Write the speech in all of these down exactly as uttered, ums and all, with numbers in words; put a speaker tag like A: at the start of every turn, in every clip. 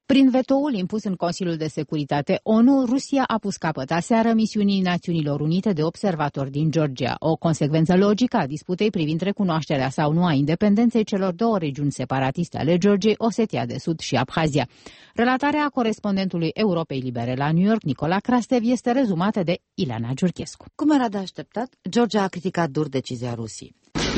A: Prin vetoul impus în Consiliul de Securitate O N U, Rusia a pus capăt aseară misiunii Națiunilor Unite de observatori din Georgia, o consecvență logică a disputei privind recunoașterea sau nu a independenței celor două regiuni separatiste ale Georgiei, Osetia de Sud și Abhazia. Relatarea corespondentului Europei Libere la New York, Nicola Krastev, este rezumată de Ileana Giurchescu.
B: Cum era de așteptat, Georgia a criticat dur decizia Rusiei.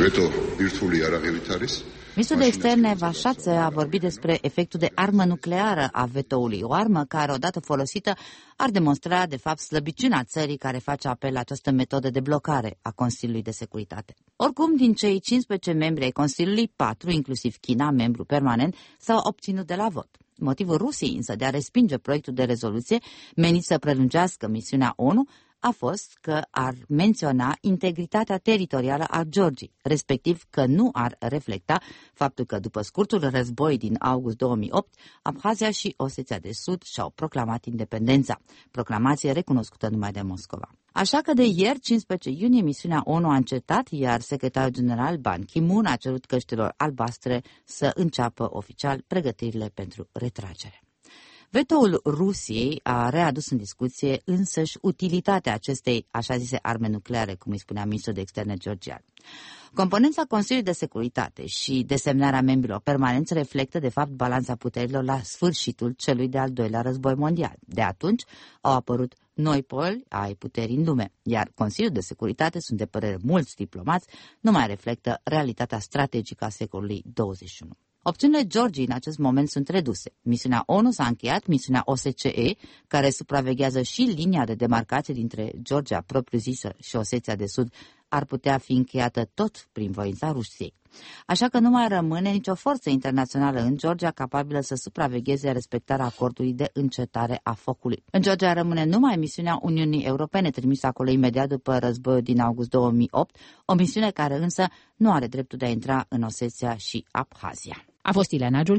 B: Ministrul de Externe Vașadze a vorbit despre efectul de armă nucleară a vetoului, o armă care, odată folosită, ar demonstra, de fapt, slăbiciunea țării care face apel la această metodă de blocare a Consiliului de Securitate. Oricum, din cei cincisprezece membri ai Consiliului, patru, inclusiv China, membru permanent, s-au obținut de la vot. Motivul Rusiei, însă, de a respinge proiectul de rezoluție menit să prelungească misiunea O N U a fost că ar menționa integritatea teritorială a Georgiei, respectiv că nu ar reflecta faptul că după scurtul război din august două mii opt, Abhazia și Osetia de Sud și-au proclamat independența, proclamație recunoscută numai de Moscova. Așa că de ieri, cincisprezece iunie, misiunea O N U a încetat, iar secretarul general Ban Ki-moon a cerut căștilor albastre să înceapă oficial pregătirile pentru retragere. Vetoul Rusiei a readus în discuție însăși utilitatea acestei așa zise arme nucleare, cum îi spunea ministrul de externe georgian. Componența Consiliului de Securitate și desemnarea membrilor permanenți reflectă, de fapt, balanța puterilor la sfârșitul celui de-al doilea război mondial. De atunci au apărut noi poli ai puterii în lume, iar Consiliul de Securitate, sunt de părere mulți diplomați, nu mai reflectă realitatea strategică a secolului douăzeci și unu. Opțiunile Georgiei în acest moment sunt reduse. Misiunea O N U s-a încheiat, misiunea O S C E, care supraveghează și linia de demarcație dintre Georgia propriu-zisă și Osetia de Sud, ar putea fi încheiată tot prin voința Rusiei. Așa că nu mai rămâne nicio forță internațională în Georgia capabilă să supravegheze respectarea acordului de încetare a focului. În Georgia rămâne numai misiunea Uniunii Europene trimisă acolo imediat după războiul din august două mii opt, o misiune care însă nu are dreptul de a intra în Osetia și Abhazia.
A: A fost Ileana Giurchescu.